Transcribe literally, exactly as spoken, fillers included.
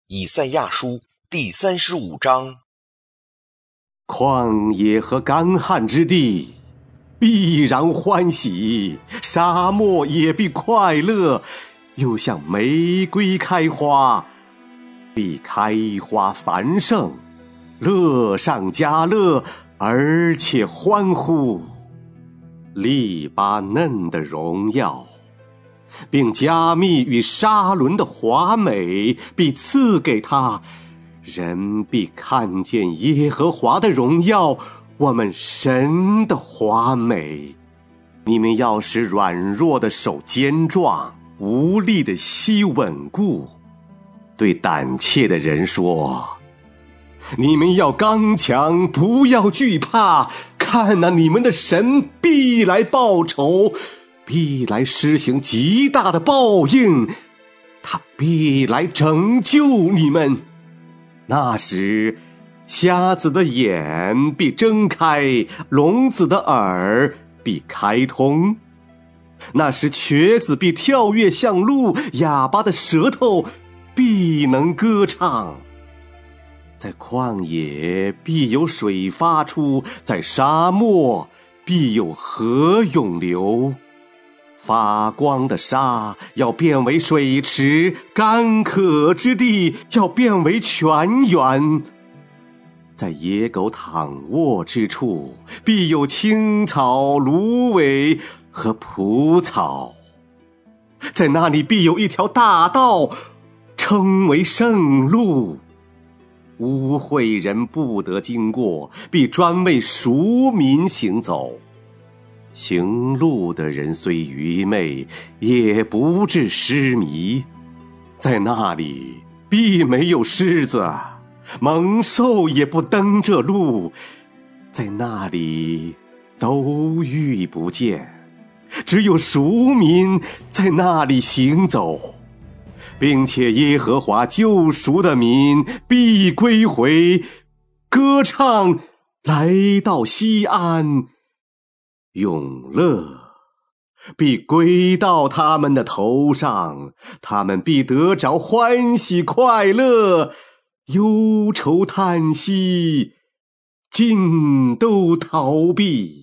以赛亚书第三十五章。 旷野和干旱之地必然欢喜，沙漠也必快乐，又像玫瑰开花，必开花繁盛，乐上加乐，而且欢呼。利巴嫩的荣耀并加密与沙伦的华美必赐给他，人必看见耶和华的荣耀，我们神的华美。你们要使软弱的手坚壮，无力的膝稳固。对胆怯的人说，你们要刚强，不要惧怕，看哪，你们的神必来报仇，必来施行极大的报应，他必来拯救你们。那时，瞎子的眼必睁开，聋子的耳必开通。那时，瘸子必跳跃像鹿，哑巴的舌头必能歌唱。在旷野必有水发出，在沙漠必有河涌流。发光的沙要变为水池，干渴之地要变为泉源。在野狗躺卧之处，必有青草、芦苇和蒲草。在那里必有一条大道，称为圣路，污秽人不得经过，必专为赎民行走。行路的人虽愚昧，也不致失迷。在那里必没有狮子，猛兽也不登这路，在那里都遇不见。只有赎民在那里行走，并且耶和华救赎的民必归回，歌唱来到西安，永乐必归到他们的头上，他们必得着欢喜快乐，忧愁叹息尽都逃避。